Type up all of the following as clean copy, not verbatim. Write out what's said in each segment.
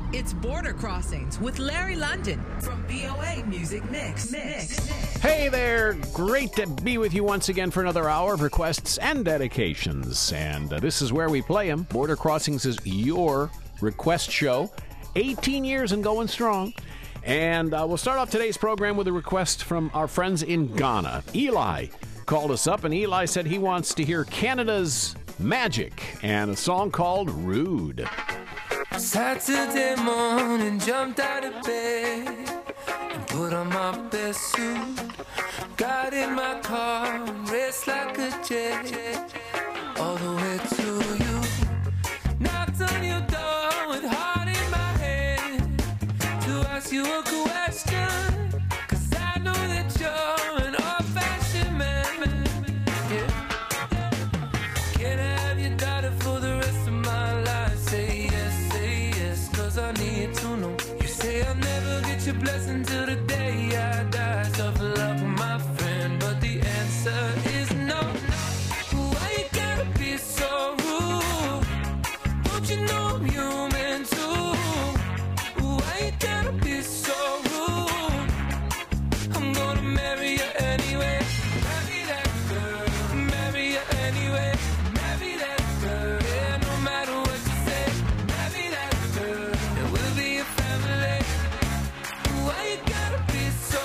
It's Border Crossings with Larry London from VOA Music Mix. Hey there, great to be with you once again for another hour of requests and dedications. And this is where we play them. Border Crossings is your request show, 18 years and going strong. And we'll start off today's program with a request from our friends in Ghana. Eli called us up, and Eli said he wants to hear Canada's Magic and a song called Rude. Saturday morning, jumped out of bed and put on my best suit. Got in my car and raced like a jet all the way to you. Knocked on your door with heart in my head to ask you a question, 'cause I know that you're an old-fashioned man. Yeah. Can I have your daughter for the rest of my life? Say yes, 'cause I need to know. You say I'll never get your blessing till the day I die. Tough luck, my friend, but the answer is no. Why you gotta be so rude? Don't you know I'm human too? Why you gotta be so rude? I'm gonna marry you anyway. Marry that girl. Marry you anyway. Marry that girl. Yeah, no matter what you say. Marry that girl. And we'll be a family. Why you gotta be so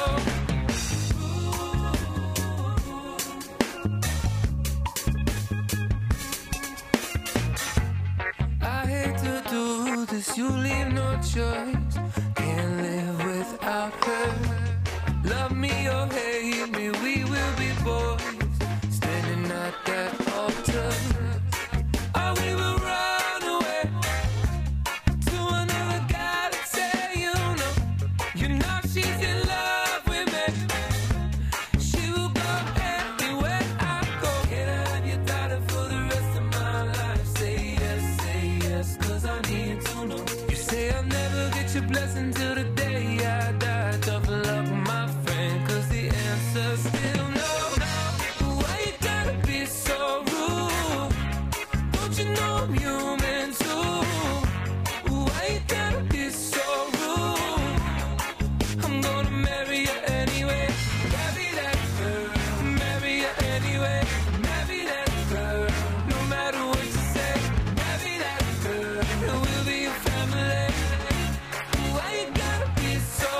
rude? I hate to do this, you leave no choice. Can't live without her. Love me or hate me, we will be boys, standing at that altar. Or we will run away to another galaxy. You know she's in love with me. She will go anywhere I go. Can I have your daughter for the rest of my life? Say yes, 'cause I need to know. You say I'll never get your blessing till the day I die. Tough luck, my friend, 'cause the answer's still no. Why you gotta be so rude? Don't you know I'm human too? Why you gotta be so rude? I'm gonna marry you anyway. Marry that girl. Marry you anyway. Marry that girl. No matter what you say. Marry that girl. And we'll be a family. Why you gotta be so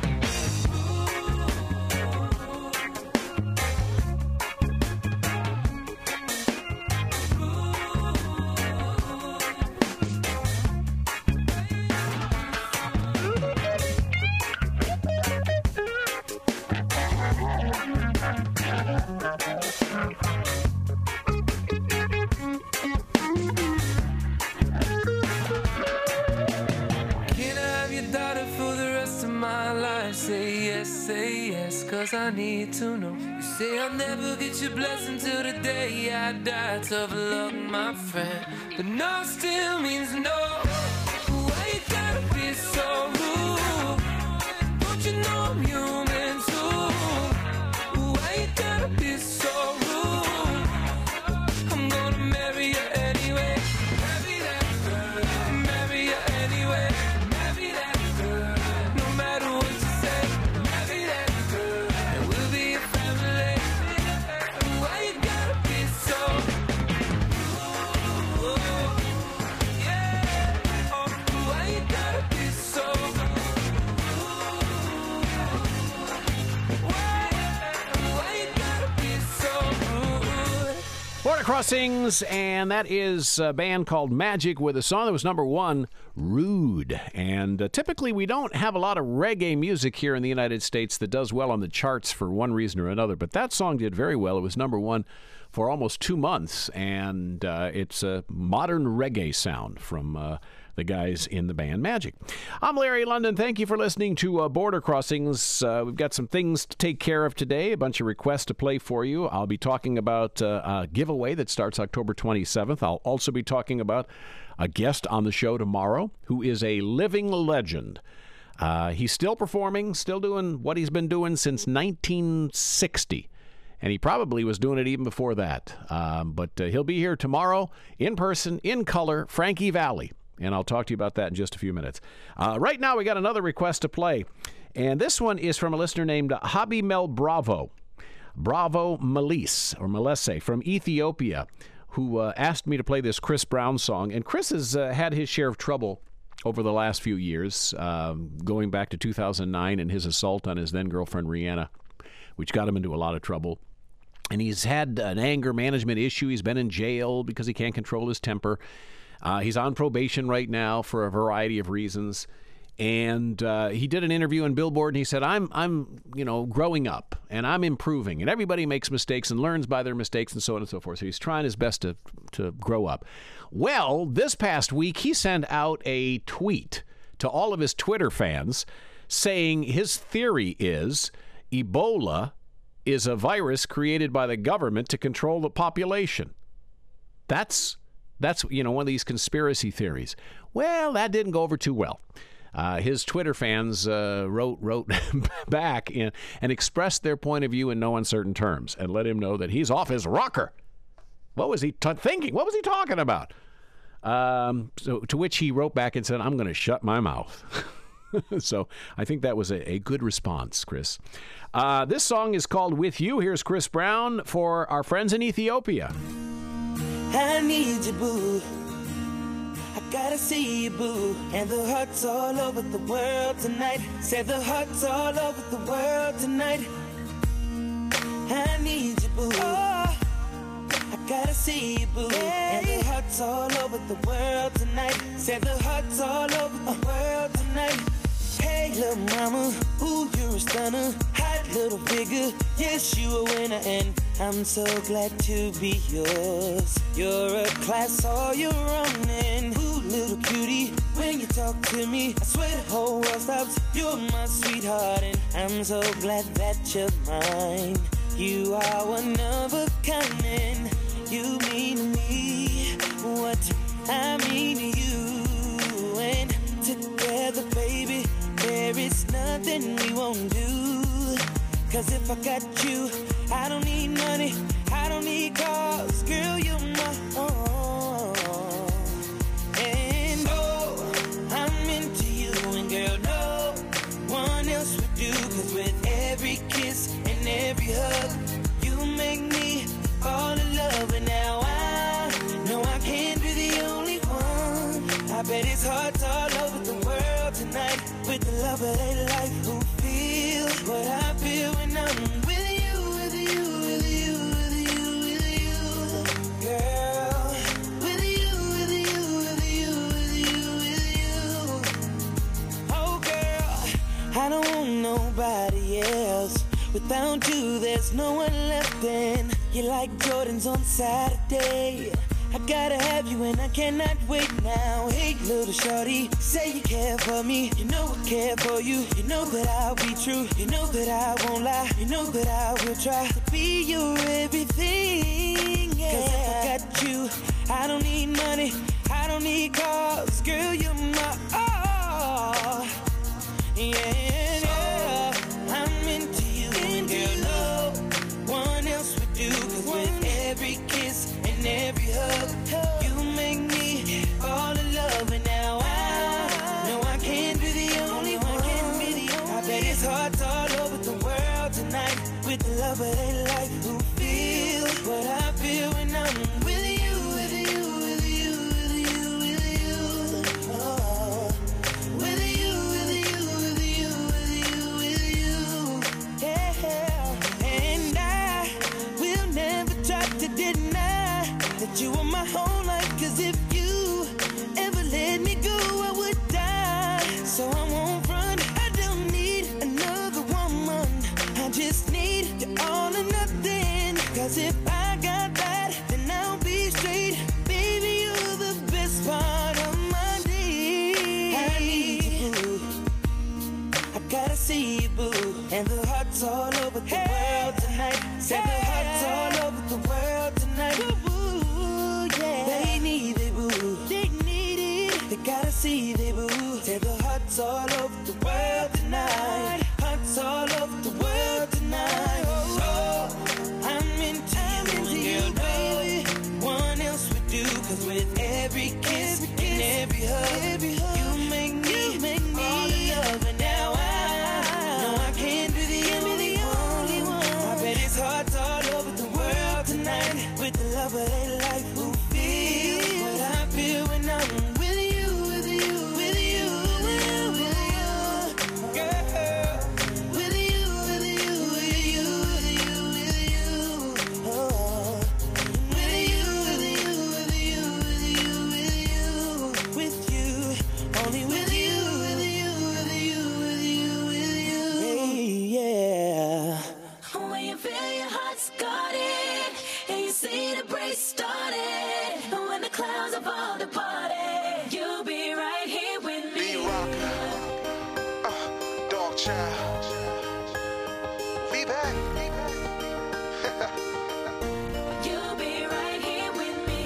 Can I have your daughter for the rest of my life? Say yes, 'cause I need to know. You say I'll never get your blessing till the day I die. Tough luck, my friend, but no still means no. Why you gotta be so rude? Don't you know I'm human too? Why you gotta be so rude? I'm gonna marry you anyway. Marry that girl. Marry you anyway. Marry that girl. No matter what you say. Marry that girl. And we'll be a family. Why you gotta be so rude? Yeah. Why you gotta be so rude? Why you gotta be so rude? Border Crossings, and that is a band called Magic with a song that was number one, Rude. And typically we don't have a lot of reggae music here in the United States that does well on the charts for one reason or another, but that song did very well. It was number one for almost 2 months, and it's a modern reggae sound from the guys in the band Magic. I'm Larry London. Thank you for listening to Border Crossings. We've got some things to take care of today, a bunch of requests to play for you. I'll be talking about a giveaway that starts October 27th. I'll also be talking about a guest on the show tomorrow who is a living legend. He's still performing, still doing what he's been doing since 1960. And he probably was doing it even before that. But he'll be here tomorrow in person, in color, Frankie Valli. and I'll talk to you about that in just a few minutes. Right now, we got another request to play, and this one is from a listener named Habimel Bravo Melese from Ethiopia, who asked me to play this Chris Brown song. And Chris has had his share of trouble over the last few years, going back to 2009 and his assault on his then-girlfriend Rihanna, which got him into a lot of trouble. And he's had an anger management issue. He's been in jail because he can't control his temper. He's on probation right now for a variety of reasons. And he did an interview in Billboard, and he said, I'm growing up, and I'm improving. And everybody makes mistakes and learns by their mistakes and so on and so forth. So he's trying his best to grow up. Well, this past week, he sent out a tweet to all of his Twitter fans saying his theory is Ebola is a virus created by the government to control the population. That's one of these conspiracy theories. Well, that didn't go over too well. His Twitter fans wrote back and expressed their point of view in no uncertain terms and let him know that he's off his rocker. What was he thinking? What was he talking about? So to which he wrote back and said, I'm going to shut my mouth. So I think that was a good response, Chris. This song is called With You. Here's Chris Brown for our friends in Ethiopia. I need you, boo. I gotta see you, boo. And the hearts all over the world tonight. Say the hearts all over the world tonight. I need you, boo. Oh, I gotta see you, boo. Hey. And the hearts all over the world tonight. Say the hearts all over the world tonight. Hey, little mama, ooh, you're a stunner. Hot little figure, yes, you a winner. And I'm so glad to be yours. You're a class all your own. And ooh, little cutie, when you talk to me, I swear the whole world stops. You're my sweetheart, and I'm so glad that you're mine. You are one of a kind, and you mean to me what I mean to you. And together, baby, there is nothing we won't do. 'Cause if I got you, I don't need money, I don't need cars. Girl, you're my own. And oh, I'm into you. And girl, no one else would do. 'Cause with every kiss and every hug, you make me fall in love. And now I know I can't be the only one. I bet it's hearts all over the world tonight. With the love of their life, who feel what I feel when I'm with you, with you, with you, with you, with you, girl. With you, with you, with you, with you, with you. Oh, girl, I don't want nobody else. Without you, there's no one left. And you're like Jordans on Saturday. I gotta have you and I cannot wait now. Hey, little shorty, say you care for me. You know I care for you. You know that I'll be true. You know that I won't lie. You know that I will try to be your everything. Yeah. 'Cause if I got you, I don't need money, I don't need cars. Girl, you're my all. Yeah, I'm into you. And girl, no one else would do. 'Cause with every kiss and every hug, you make me fall in love. And now I know I can't be the only one. I bet it's hearts all over the world tonight. With the love of their life, who feel what I feel when I'm with you, with you, with you, with you, with you. Oh, with you, with you, with you, with you, with you. Yeah, and I will never try to deny that you are my whole life. 'Cause if you ever let me go, I would die. So I won't run, I don't need another woman. I just need you all or nothing. 'Cause if I got that, then I'll be straight. Baby, you're the best part of my day. I need you, boo. I gotta see you, boo. And the hearts all over the world tonight. Say the hearts all over the world tonight. Boo, yeah. They need it, boo. They need it. They gotta see they boo. Say the hearts all over the world tonight. Hearts all over the world tonight. Oh, I'm into you, girl, no one else would do. 'Cause with every kiss and every hug. You make me all the love, and now I know I can't be the only one. I bet it's hearts all over the world tonight with the love of their life who feel what I feel when I'm with you, with you, with you, with you, girl. With you, with you, with you, with you, with you, oh. With you, with you, with you, with you, with you, only with you, with you, with you, with you, with you, hey, yeah. When you feel your heart's guarded and you see the break started, and when the clouds have all departed, you'll be right here with me. B-Rock, Dog Child, we back. You'll be right here with me.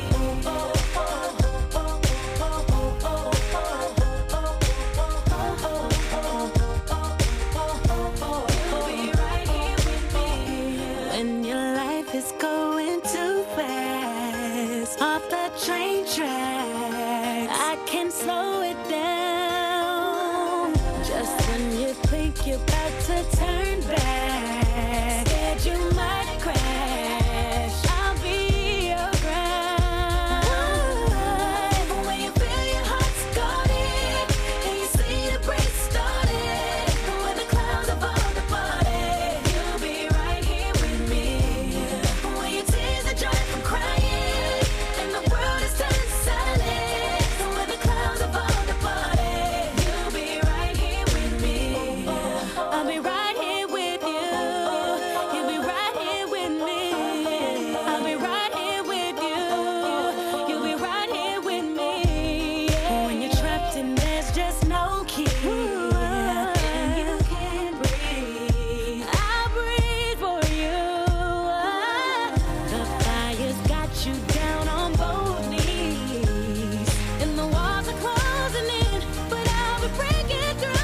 You'll be right here with me. When your life is going too fast off the train tracks, I can slow it down. Just when you think you're about to turn back, scared you might crash, I'll be around. When you feel your heart's guarded and you see the break started, and when the clouds have all departed, you'll be right here with me. When your tears are dry from crying and the world is turning silent, and when the clouds have all departed, you'll be right here with me. I'll be right here with you. You'll be right here with me. I'll be right here with you. You'll be right here with me. When you're trapped and there's just no key, and you can't breathe, I'll breathe for you. The fire's got you down on both knees, and the walls are closing in, but I'll be breaking through.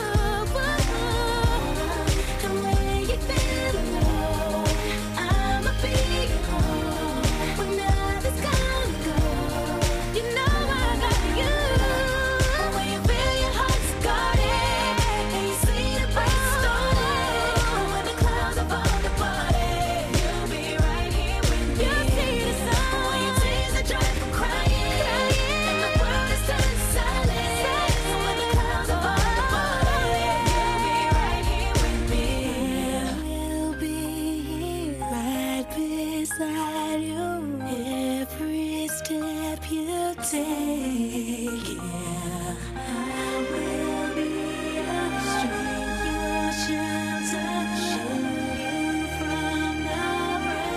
And when you feel alone, I'ma be your home. When nothing's gonna go, you know I got you. When you feel your heart's guarded and you see the break started, and when the clouds have all departed, you'll be right here with me. You'll see the sun. When your tears are dry from crying and the world is turning silent, and when the clouds have all departed, you'll be right here with me. We'll be right beside you every step you take. Yeah, I will be your strength, your shelter, shield you from the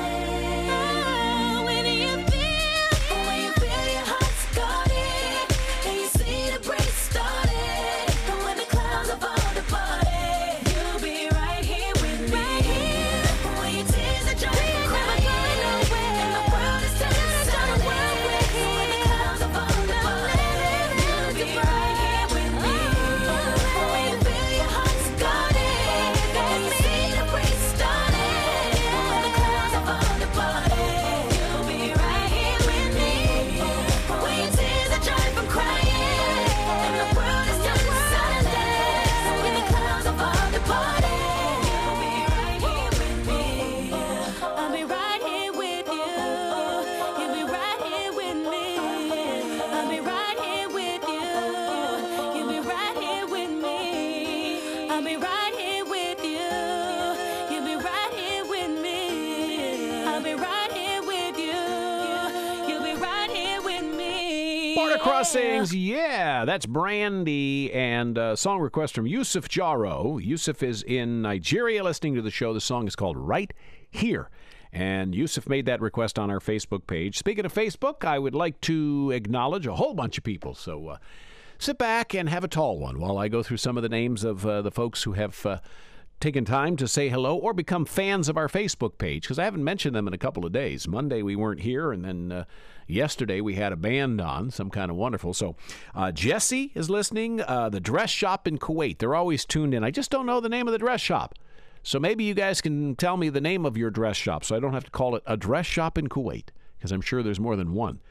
rain. When you When you feel your heart's guarded and you see the break started, and when the clouds have all departed, you'll be right here with me. When your tears are dry from crying and the world is turning silent, and when the clouds have all departed, you'll be right here with me. When you feel your heart's guarded and you see the break started, and when the clouds have all departed, you'll be right here with me. When your tears are dry from crying and the world is turning silent, and when the clouds have all departed, you'll be right here with me. I'll be right here with you. You'll be right here with me. I'll be right here with you. You'll be right here with me. I'll be right here with you. You'll be right here with me. I'll be right here with you. You'll be right here with me. Border Crossings, yeah, that's Brandy, and song request from Yusuf Jaro. Yusuf is in Nigeria listening to the show. The song is called Right Here. And Yusuf made that request on our Facebook page. Speaking of Facebook, I would like to acknowledge a whole bunch of people. So sit back and have a tall one while I go through some of the names of the folks who have taken time to say hello or become fans of our Facebook page, because I haven't mentioned them in a couple of days. Monday we weren't here, and then yesterday we had a band on, some kind of wonderful. So Jesse is listening, the dress shop in Kuwait. They're always tuned in. I just don't know the name of the dress shop. So maybe you guys can tell me the name of your dress shop so I don't have to call it a dress shop in Kuwait, because I'm sure there's more than one.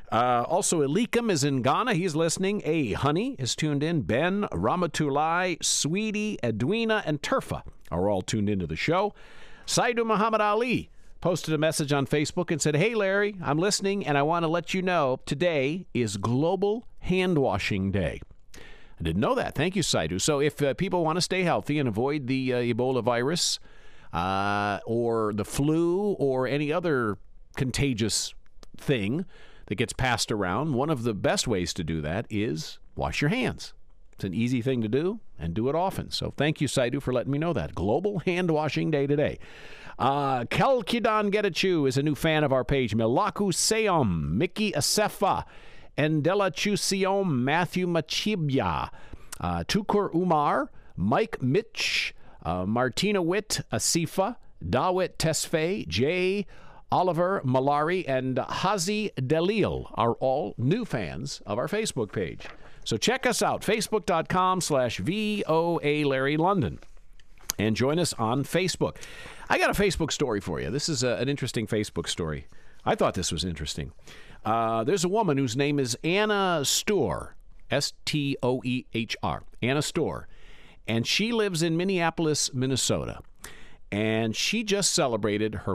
Also, Elikim is in Ghana. He's listening. Honey is tuned in. Ben, Ramatulai, Sweetie, Edwina, and Turfa are all tuned into the show. Saidu Muhammad Ali posted a message on Facebook and said, "Hey, Larry, I'm listening, and I want to let you know today is Global Hand Washing Day." I didn't know that. Thank you, Saidu. So if people want to stay healthy and avoid the Ebola virus or the flu or any other contagious thing that gets passed around, one of the best ways to do that is wash your hands. It's an easy thing to do, and do it often. So thank you, Saidu, for letting me know that. Global Hand Washing Day today. Kelkidan Getachew is a new fan of our page. Milaku Seom, Mickey Asefa, Endela Chusiom, Matthew Machibya, Tukur Umar, Mike Mitch, Martina Witt, Asifa, Dawit Tesfaye, Jay Oliver Malari, and Hazi Delil are all new fans of our Facebook page. So check us out, facebook.com/VOA Larry London, and join us on Facebook. I got a Facebook story for you. This is an interesting Facebook story. I thought this was interesting. There's a woman whose name is Anna Stoer, Stoehr, Anna Stoer, and she lives in Minneapolis, Minnesota. And she just celebrated her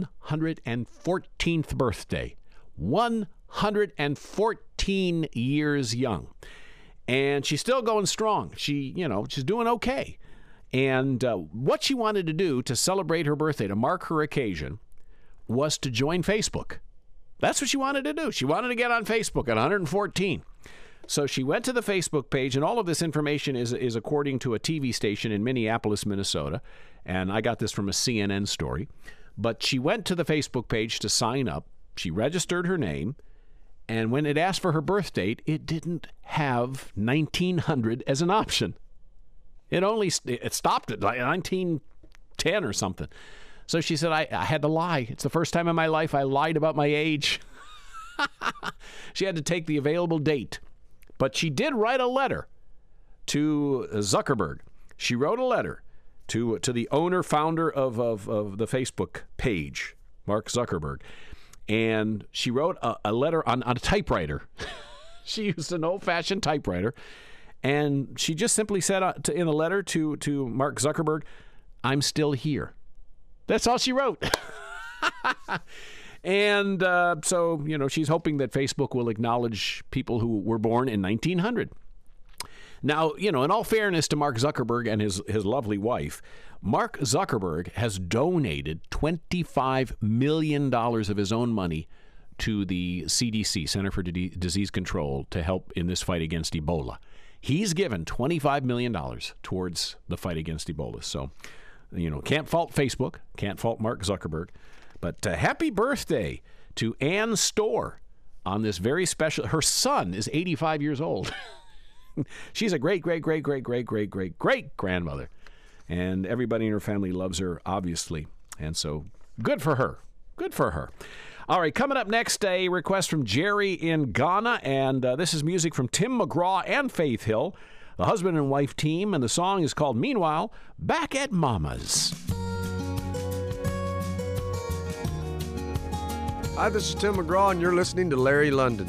114th birthday. 114 years young. And she's still going strong. She's doing okay. And what she wanted to do to celebrate her birthday, to mark her occasion, was to join Facebook. That's what she wanted to do. She wanted to get on Facebook at 114. So she went to the Facebook page, and all of this information is according to a TV station in Minneapolis, Minnesota. And I got this from a CNN story. But she went to the Facebook page to sign up. She registered her name. And when it asked for her birth date, it didn't have 1900 as an option. It stopped at like 1910 or something. So she said, I had to lie. It's the first time in my life I lied about my age. She had to take the available date. But she did write a letter to Zuckerberg. She wrote a letter to the founder of the Facebook page, Mark Zuckerberg. And she wrote a letter on a typewriter. She used an old-fashioned typewriter. And she just simply said in a letter to Mark Zuckerberg, "I'm still here." That's all she wrote. And so, she's hoping that Facebook will acknowledge people who were born in 1900. Now, in all fairness to Mark Zuckerberg and his lovely wife, Mark Zuckerberg has donated $25 million of his own money to the CDC, Center for Disease Control, to help in this fight against Ebola. He's given $25 million towards the fight against Ebola. So, can't fault Facebook, can't fault Mark Zuckerberg. But happy birthday to Ann Stoer on this very special. Her son is 85 years old. She's a great grandmother. And everybody in her family loves her, obviously. And so good for her. Good for her. All right, coming up next, a request from Jerry in Ghana. And this is music from Tim McGraw and Faith Hill, the husband and wife team. And the song is called Meanwhile, Back at Mama's. Hi, this is Tim McGraw, and you're listening to Larry London.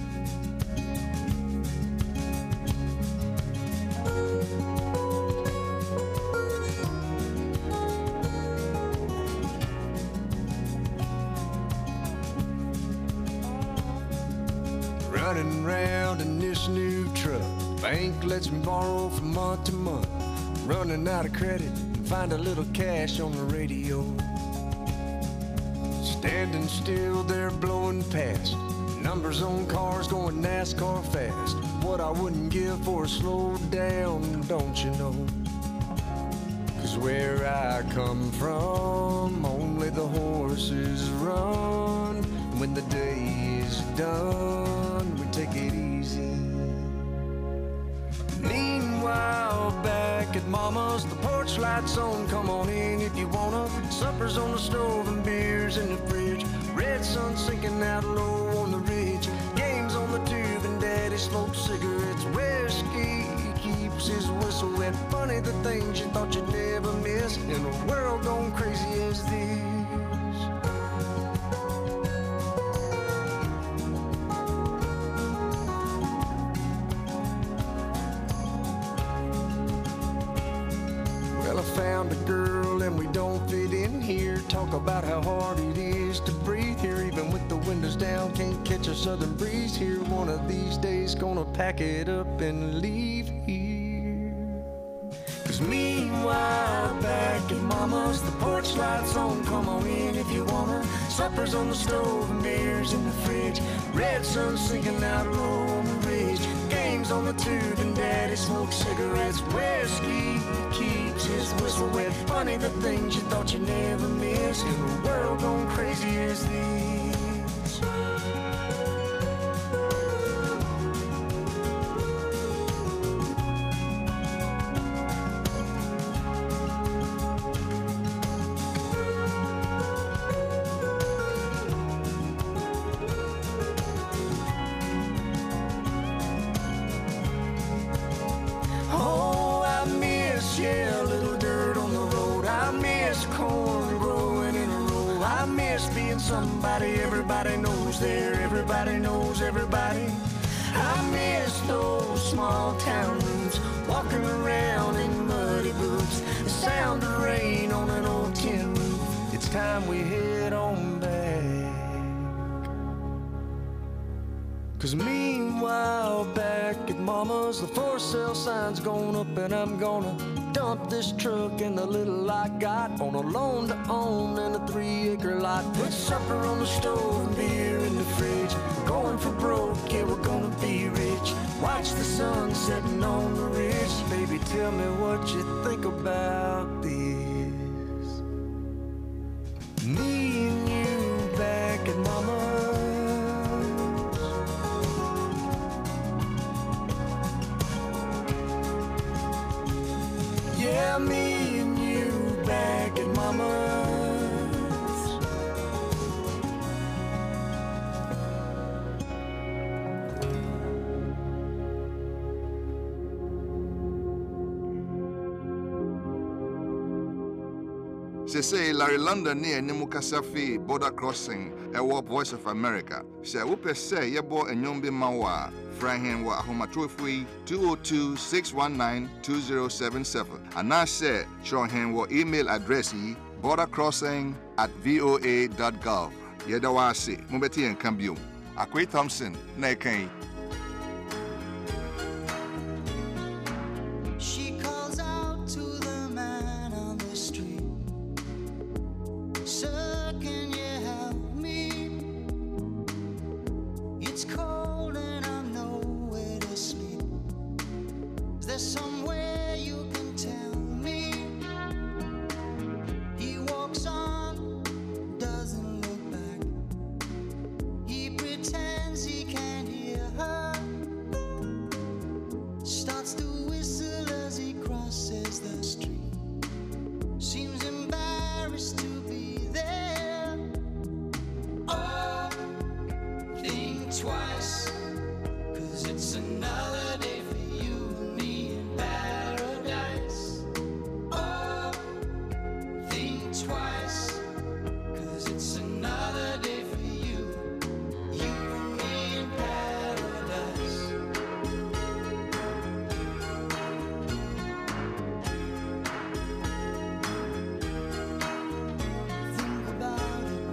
Running around in this new truck. Bank lets me borrow from month to month. Running out of credit and find a little cash on the radio. Standing still, they're blowing past. Numbers on cars going NASCAR fast. What I wouldn't give for a slow down, don't you know? 'Cause where I come from, only the horses run. When the day is done, we take it easy. Meanwhile, back at Mama's, the porch lights on, come on in if you wanna. Supper's on the stove and beers in the fridge. Red sun sinking out low on the ridge. Games on the tube and Daddy smokes cigarettes. Whiskey keeps his whistle wet. Funny the things you thought you'd never miss in a world gone crazy as this. found a girl and we don't fit in here. Talk about how hard it is to breathe here, even with the windows down, can't catch a southern breeze here. One of these days gonna pack it up and leave here. Cause meanwhile, back at mama's, the porch lights on, come on in if you wanna. Supper's on the stove and beers in the fridge. Red sun sinking out low on the ridge. Games on the tube and daddy smokes cigarettes. Whiskey keeps his whistle wet. Funny the things you thought you never miss in a world gone crazy as these. Yeah, a little dirt on the road. I miss corn growing in a row. I miss being somebody everybody knows there. Everybody knows everybody. I miss those small town roots, walking around in muddy boots, the sound of rain on an old tin roof. It's time we head on back. Cause meanwhile, back at mama's, the for sale sign's going up and I'm gonna dump this truck and the little I got on a loan to own and a 3-acre lot. Put supper on the stove and beer in the fridge. Going for broke, yeah, we're gonna be rich. Watch the sun setting on the ridge. Baby, tell me what you think about this. Me and you back at mama's. Yeah, me and you back at mama's. Say Larry London near Nimukasafi border crossing a war Voice of America. Say whoop say yebo enyombi mawa. Frahen wa ahomatofui 202-619-2077. And I say Shohen wa email address yi bordercrossing@voa.gov. Yedawasi mubeti en cambium. Akwe Thompson na eken. She calls out to the man on the street. Sir, can you help me? It's cold and I'm nowhere to sleep. Is there somewhere you can tell me? He walks on, doesn't look back. He pretends he can't hear her. Starts to whistle as he crosses the street. Seems embarrassed to be there. Oh, think twice, 'cause it's another day for you and me in paradise. Oh, think twice, 'cause it's another day for you and me in paradise. Think about it.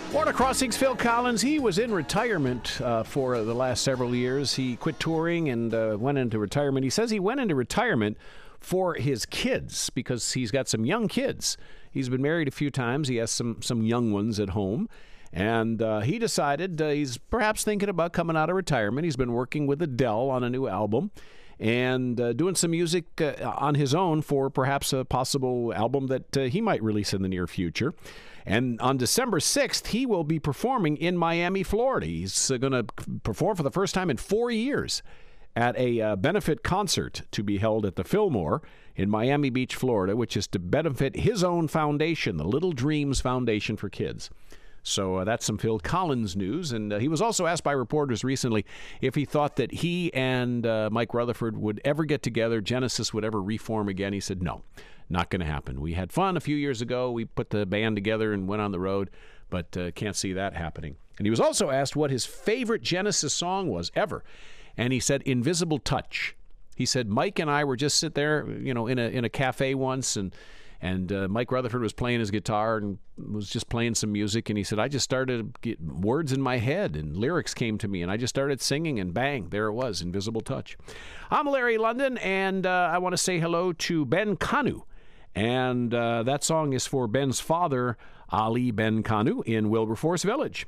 Border Crossings, Phil Collins, he was in retirement for the last several years. He quit touring and went into retirement. He says he went into retirement for his kids because he's got some young kids. He's been married a few times. He has some young ones at home. And he decided he's perhaps thinking about coming out of retirement. He's been working with Adele on a new album and doing some music on his own for perhaps a possible album that he might release in the near future. And on December 6th, he will be performing in Miami, Florida. He's going to perform for the first time in 4 years at a benefit concert to be held at the Fillmore in Miami Beach, Florida, which is to benefit his own foundation, the Little Dreams Foundation for Kids. So that's some Phil Collins news. And he was also asked by reporters recently if he thought that he and Mike Rutherford would ever get together, Genesis would ever reform again. He said, no, not going to happen. We had fun a few years ago. We put the band together and went on the road, but can't see that happening. And he was also asked what his favorite Genesis song was ever. And he said, Invisible Touch. He said, Mike and I were just sit there, in a cafe once, and Mike Rutherford was playing his guitar and was just playing some music. And he said, I just started to get words in my head and lyrics came to me. And I just started singing and bang, there it was, Invisible Touch. I'm Larry London, and I want to say hello to Ben Kanu. And that song is for Ben's father, Ali Ben Kanu, in Wilberforce Village.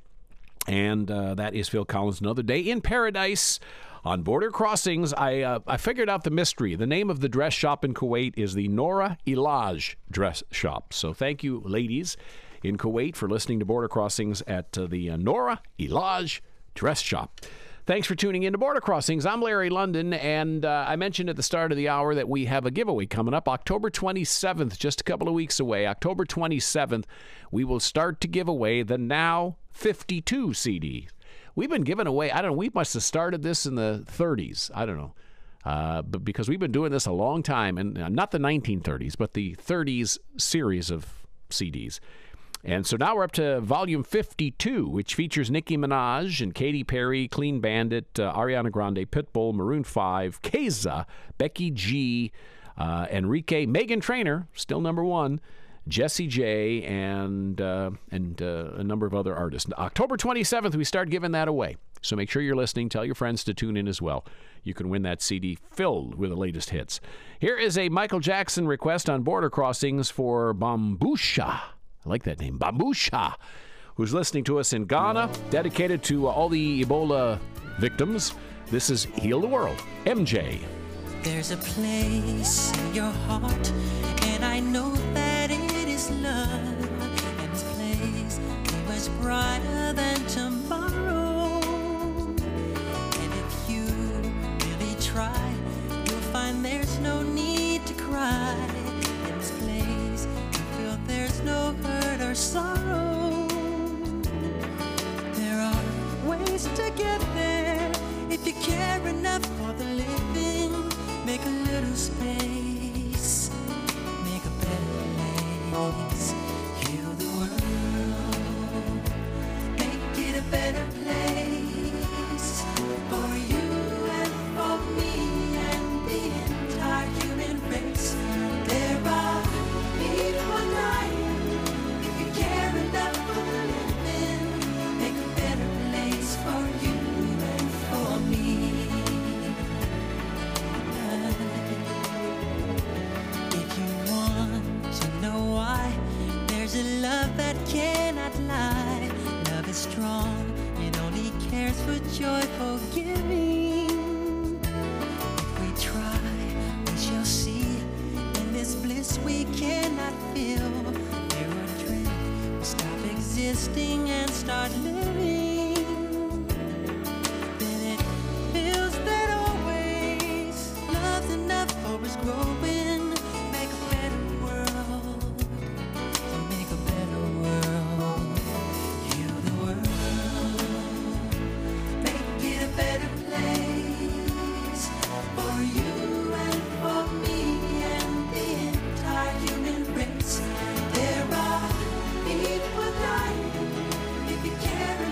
And that is Phil Collins' Another Day in Paradise. On Border Crossings, I figured out the mystery. The name of the dress shop in Kuwait is the Nora Elaj Dress Shop. So thank you, ladies in Kuwait, for listening to Border Crossings at the Nora Elaj Dress Shop. Thanks for tuning in to Border Crossings. I'm Larry London, and I mentioned at the start of the hour that we have a giveaway coming up October 27th, just a couple of weeks away. October 27th, we will start to give away the Now 52 CD. We've been giving away, we must have started this in the 30s. I don't know. But because we've been doing this a long time, and not the 1930s, but the 30s series of CDs. And so now we're up to volume 52, which features Nicki Minaj and Katy Perry, Clean Bandit, Ariana Grande, Pitbull, Maroon 5, Keza, Becky G, Enrique, Meghan Trainor, still number one, Jessie J, and a number of other artists. October 27th, we start giving that away. So make sure you're listening. Tell your friends to tune in as well. You can win that CD filled with the latest hits. Here is a Michael Jackson request on Border Crossings for Bambusha. I like that name, Bambusha, who's listening to us in Ghana, dedicated to all the Ebola victims. This is Heal the World, MJ. There's a place in your heart, and I know that it is love. And this place is much brighter than tomorrow. And if you really try, you'll find there's no need to cry. In this place, you feel there's no hurt or sorrow. There are ways to get there if you care enough for the living. Make a little space, make a better place. Heal the world, make it a better place for you and for me and the entire human race. There are people dying. If you care enough for the living, make a better place for you and for me. There's a love that cannot lie. Love is strong, it only cares for joyful giving. If we try, we shall see. In this bliss we cannot feel. There are dreams, we stop existing and start living. Then it feels that always love's enough for us growing. Make a better world. Make a better world. Heal the world. Make it a better place for you and for me and the entire human race. There are people dying. If you care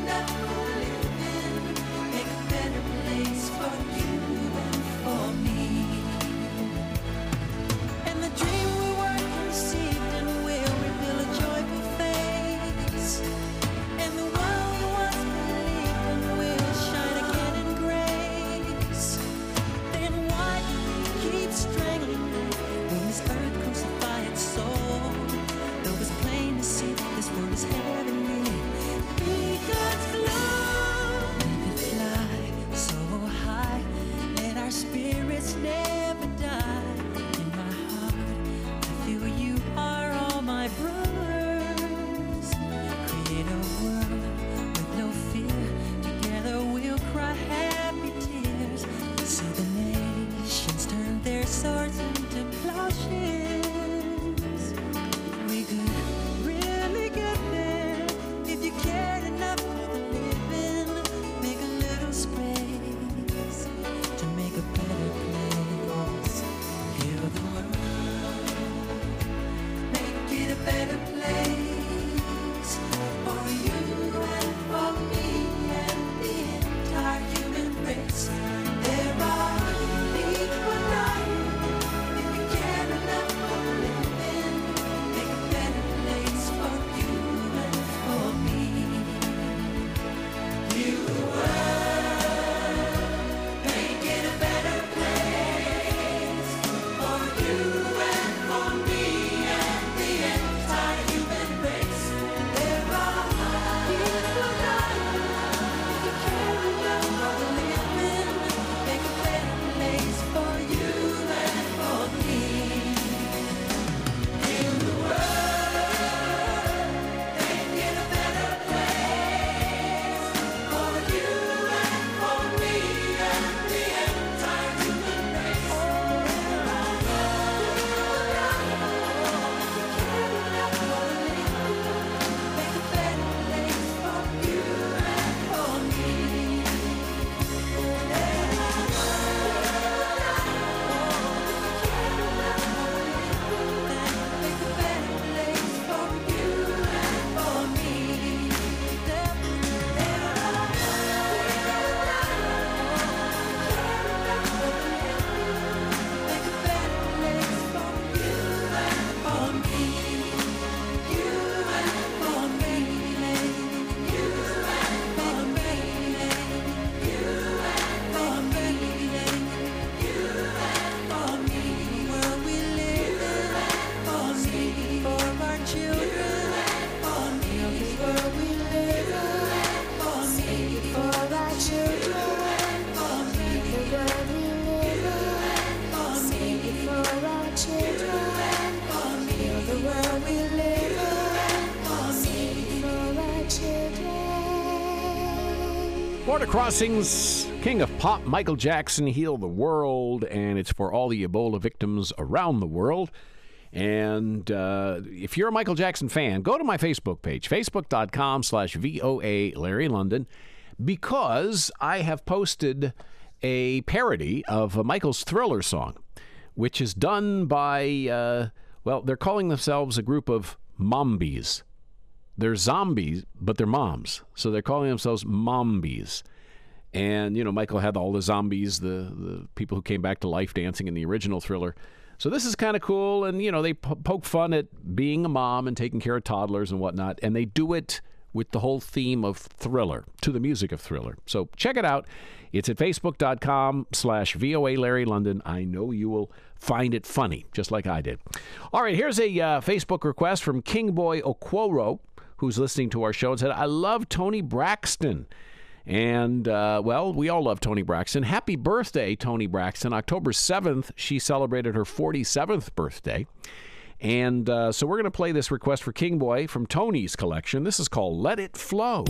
Border Crossings, King of Pop, Michael Jackson, Heal the World, and it's for all the Ebola victims around the world. And if you're a Michael Jackson fan, go to my Facebook page, facebook.com/VOA Larry London, because I have posted a parody of Michael's Thriller song, which is done by, they're calling themselves a group of mombies. They're zombies, but they're moms. So they're calling themselves mombies. And, Michael had all the zombies, the people who came back to life dancing in the original Thriller. So this is kind of cool. And, they poke fun at being a mom and taking care of toddlers and whatnot. And they do it with the whole theme of Thriller, to the music of Thriller. So check it out. It's at facebook.com/VOA Larry London. I know you will find it funny, just like I did. All right, here's a Facebook request from King Boy Okworo, who's listening to our show and said, I love Toni Braxton. And, we all love Toni Braxton. Happy birthday, Toni Braxton. October 7th, she celebrated her 47th birthday. And so we're going to play this request for King Boy from Tony's collection. This is called Let It Flow.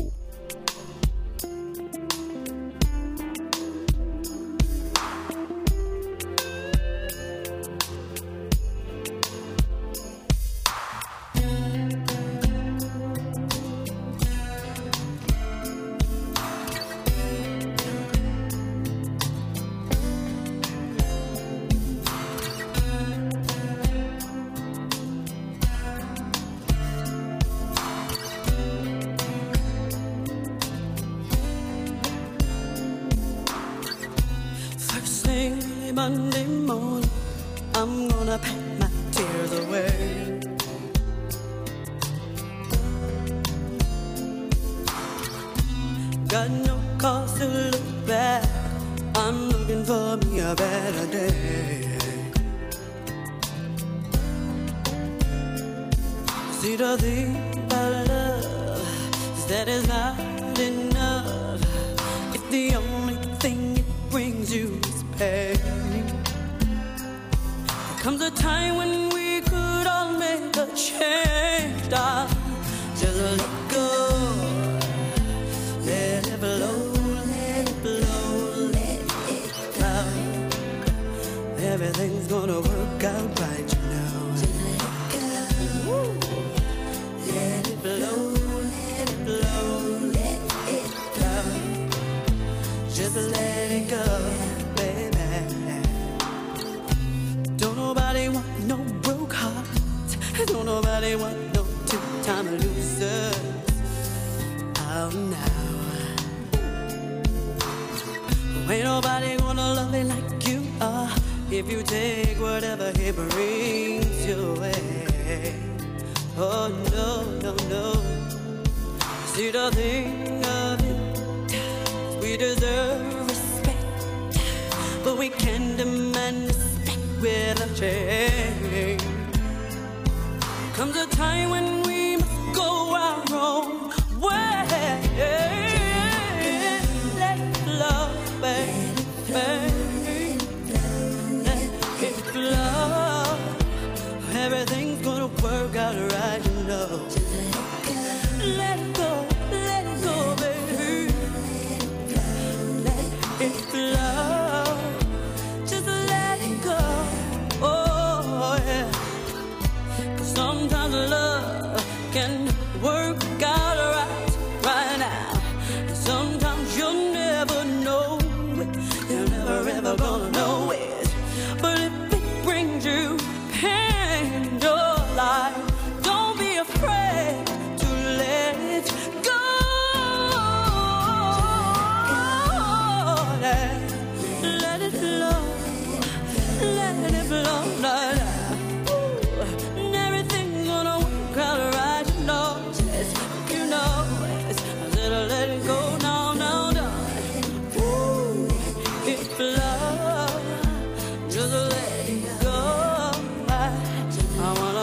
Monday morning, I'm gonna pack my tears away. Got no cause to look back, I'm looking for me a better day. See, the thing about love is that it's not enough if the only thing it brings you is pain. There comes a time when we could all make a change, darling. Just let go, let it blow, let it blow, let it flow. Everything's gonna work out right, you know. Just let it go, let it blow, let it blow, let it flow. Just let it go. Nobody want no broke heart. Don't nobody want no two-time losers. Oh, no. Ain't nobody gonna love me like you are if you take whatever he brings your way. Oh, no, no, no. See, the thing of it is we deserve respect, but we can demand with a change. Comes a time when we must go our own way. Let it flow, baby. Let it flow. Everything's gonna work out right, you know. Let it go, baby. Let it flow. Sometimes love can work out right now. Sometimes you'll never know it. You're never ever gonna know it. But if it brings you pain in your life, don't be afraid to let it go. Let it flow. Let it flow. I wanna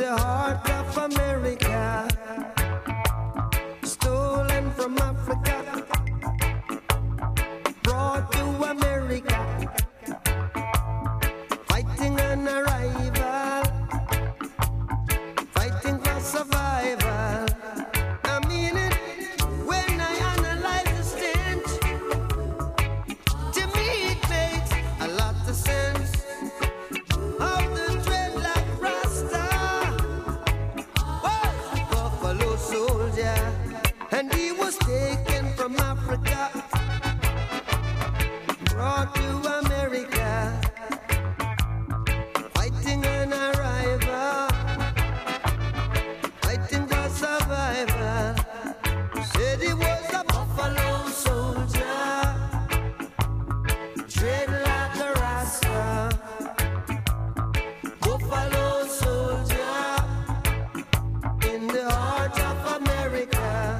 the heart of America, stolen from Africa, brought to America, fighting an arrival, fighting for survival. I mean it when I analyze the stench. To me it makes a lot of sense. Of the dreadlock Rasta was a buffalo soldier, and he was taken from Africa, brought to America, fighting an arrival, fighting for survival. Said he was a buffalo soldier, dreadlock Rasta, buffalo soldier in the heart of America.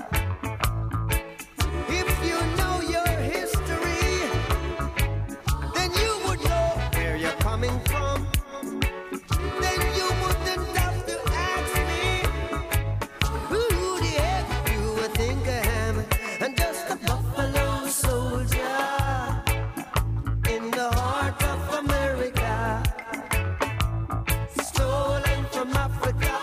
If you know your history, then you would know where you're coming from. Then you wouldn't have to ask me, who the heck you would think I am? I'm just a buffalo soldier in the heart of America, stolen from Africa,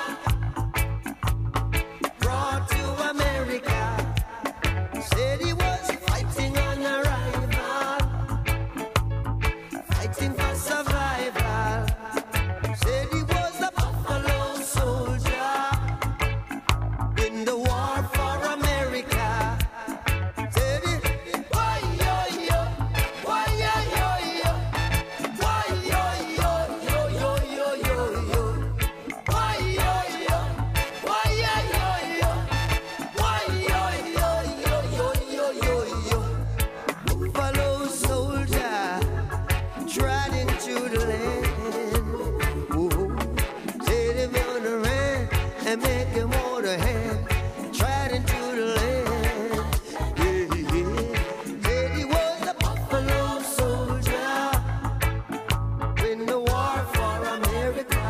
brought to America. Said he was fighting on arrival, fighting for survival. Said he was a buffalo soldier in the war for America. Said he, why yo yo, why yo yo yo, why yo yo yo yo yo yo yo, why yo yo, why yo yo yo, why yo yo yo yo yo yo yo. Buffalo soldier tried into the land. Whoa. Said if you're on the land and make him hold a hand, tried into the land. Yeah, yeah. Said he was a buffalo soldier in the war for America.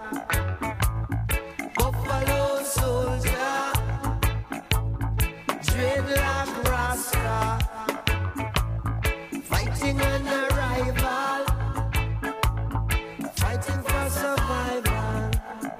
Buffalo soldier, dreadlock Rasta, fighting an arrival, fighting for survival,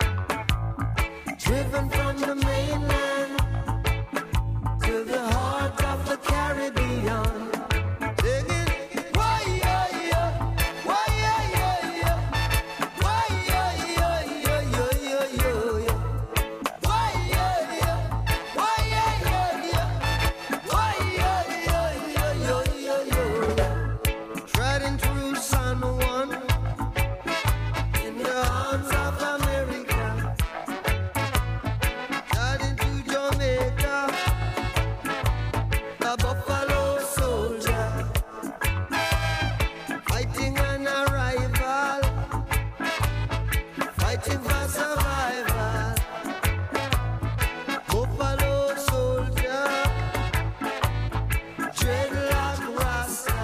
driven from the mainland to the heart of the Caribbean. Singing, why yo yo, why yo yo yo, why yo yo yo yo yo yo yo, why yo yo, why yo yo yo, why yo yo yo yo yo yo. Treading through San Juan in the arms of America, treading through Jamaica, a buffalo soldier, fighting an arrival, fighting for survival. Buffalo soldier, dreadlock Rasta.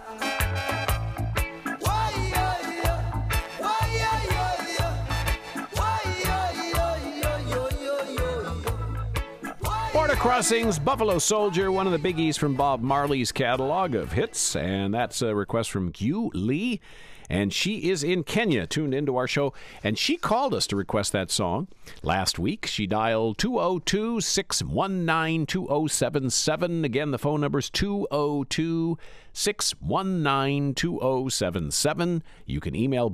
Why yo yo, why yo yo yo, why yo yo yo yo yo yo yo. Border Crossings, Buffalo Soldier, one of the biggies from Bob Marley's catalog of hits. And that's a request from Gyu Lee. And she is in Kenya, tuned into our show. And she called us to request that song last week. She dialed 202-619-2077. Again, the phone number is 202-619-2077. You can email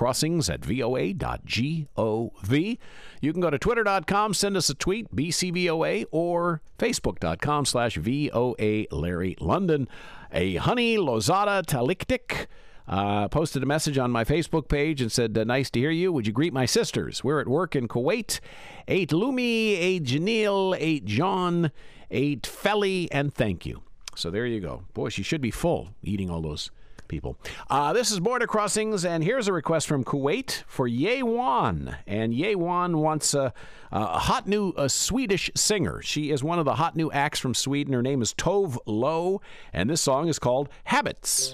bordercrossings@voa.gov. You can go to twitter.com, send us a tweet, BCVOA, or facebook.com/VOA Larry London. A Honey Lozada Taliktik posted a message on my Facebook page and said, nice to hear you. Would you greet my sisters? We're at work in Kuwait. 8 Lumi, 8 Janil, 8 John, 8 Felly, and thank you. So there you go. Boy, she should be full eating all those people. This is Border Crossings, and here's a request from Kuwait for Ye Wan. And Ye Wan wants a hot new Swedish singer. She is one of the hot new acts from Sweden. Her name is Tove Lo, and this song is called Habits.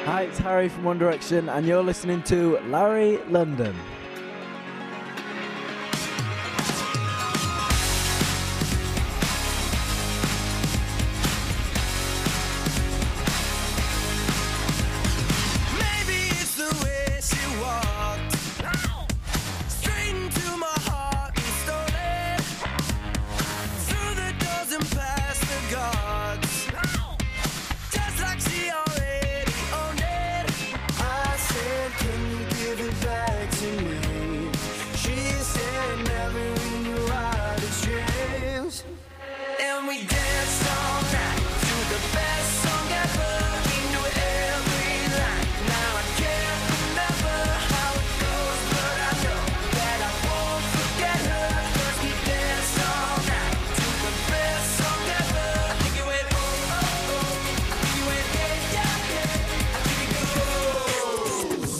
Hi, it's Harry from One Direction, and you're listening to Larry London. Maybe it's the way she walked straight into my heart and stole it through the doors and past the guards, just like she already owned it. I said, can you give it back to me? She said, never in your wildest dreams. And we danced all night to the best song ever. We knew every line. Now I can't remember how it goes, but I know that I won't forget her. 'Cause we danced all night to the best song ever. I think you went oh oh oh. I think you went yeah yeah yeah. I think it goes.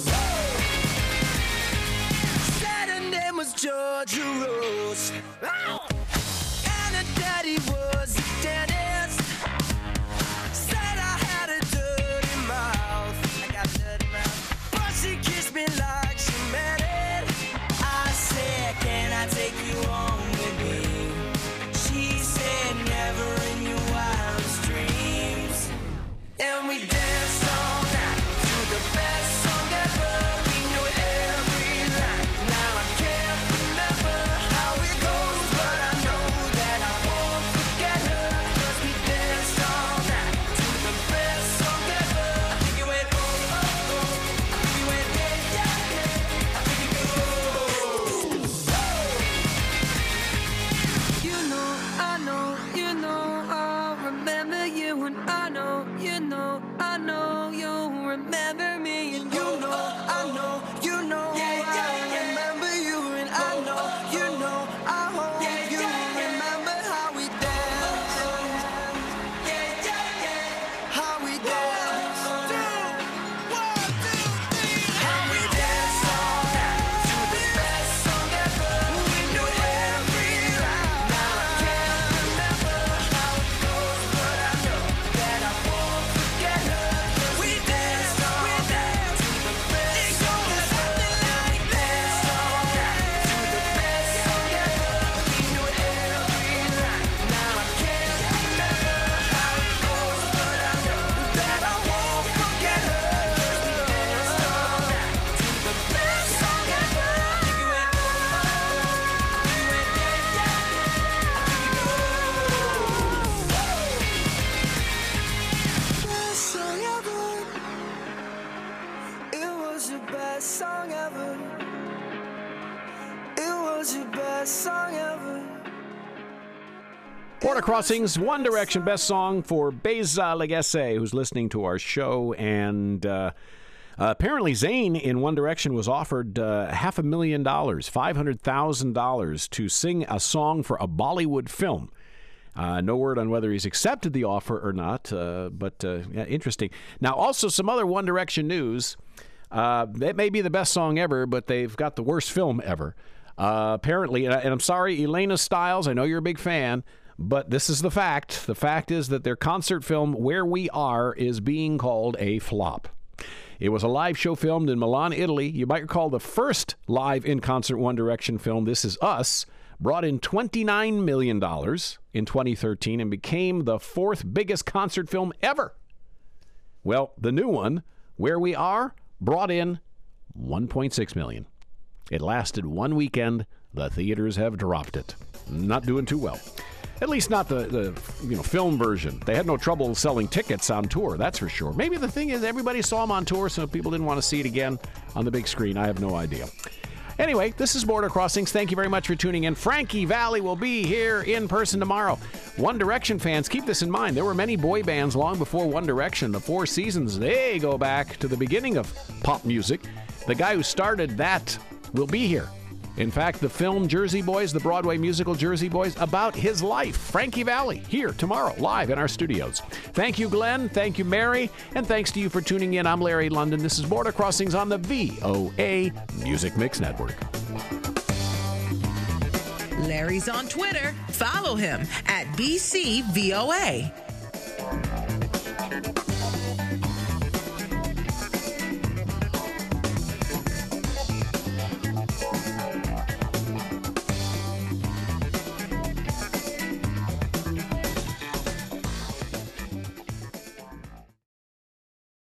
Said her name was Georgia Rose. And her daddy was a dentist. Said I had a dirty mouth. I got a dirty mouth. But she kissed me like she meant it. I said, can I take you home with me? She said, never in your wildest dreams. And we danced all night to the best song ever. We knew every line. Now I can't remember how it goes, but I know that I won't forget her. 'Cause we danced all night to the best song ever. I think you went oh oh oh. I think you went yeah yeah yeah. I think it goes. You know, I know, you know, I'll remember you, and I know, you know, I know you'll remember me, and you know, I know, you know, I remember you, and I know, you know, I hope you remember how we danced, how we danced, how we danced all night to the best song ever. We knew every line. Now I can't remember how it goes, but I know that I won't forget her. 'Cause we danced all night to the best song ever. Danced all night to the best song ever. We knew every line. Now I can't remember how it goes, but I know that I won't forget her. 'Cause we danced all night to the best song ever. I think you went oh oh oh. I think you went yeah yeah yeah. I think it goes. Best song ever. It was your best song ever. It was your best song ever. Border Crossings, One Direction, best song for Beza Legesse, who's listening to our show. And apparently Zayn in One Direction was offered $500,000, $500,000 to sing a song for a Bollywood film. No word on whether he's accepted the offer or not, but yeah, interesting. Now, also some other One Direction news. It may be the best song ever, but they've got the worst film ever. Apparently, and I'm sorry, Elena Stiles, I know you're a big fan, but this is the fact. The fact is that their concert film, Where We Are, is being called a flop. It was a live show filmed in Milan, Italy. You might recall the first live in-concert One Direction film, This Is Us, brought in $29 million in 2013 and became the fourth biggest concert film ever. Well, the new one, Where We Are, brought in $1.6 million. It lasted one weekend. The theaters have dropped it. Not doing too well. At least not the film version. They had no trouble selling tickets on tour, that's for sure. Maybe the thing is everybody saw them on tour, so people didn't want to see it again on the big screen. I have no idea. Anyway, this is Border Crossings. Thank you very much for tuning in. Frankie Valli will be here in person tomorrow. One Direction fans, keep this in mind. There were many boy bands long before One Direction. The Four Seasons, they go back to the beginning of pop music. The guy who started that will be here. In fact, the film Jersey Boys, the Broadway musical Jersey Boys, about his life. Frankie Valli, here tomorrow, live in our studios. Thank you, Glenn. Thank you, Mary. And thanks to you for tuning in. I'm Larry London. This is Border Crossings on the VOA Music Mix Network. Larry's on Twitter. Follow him at BCVOA.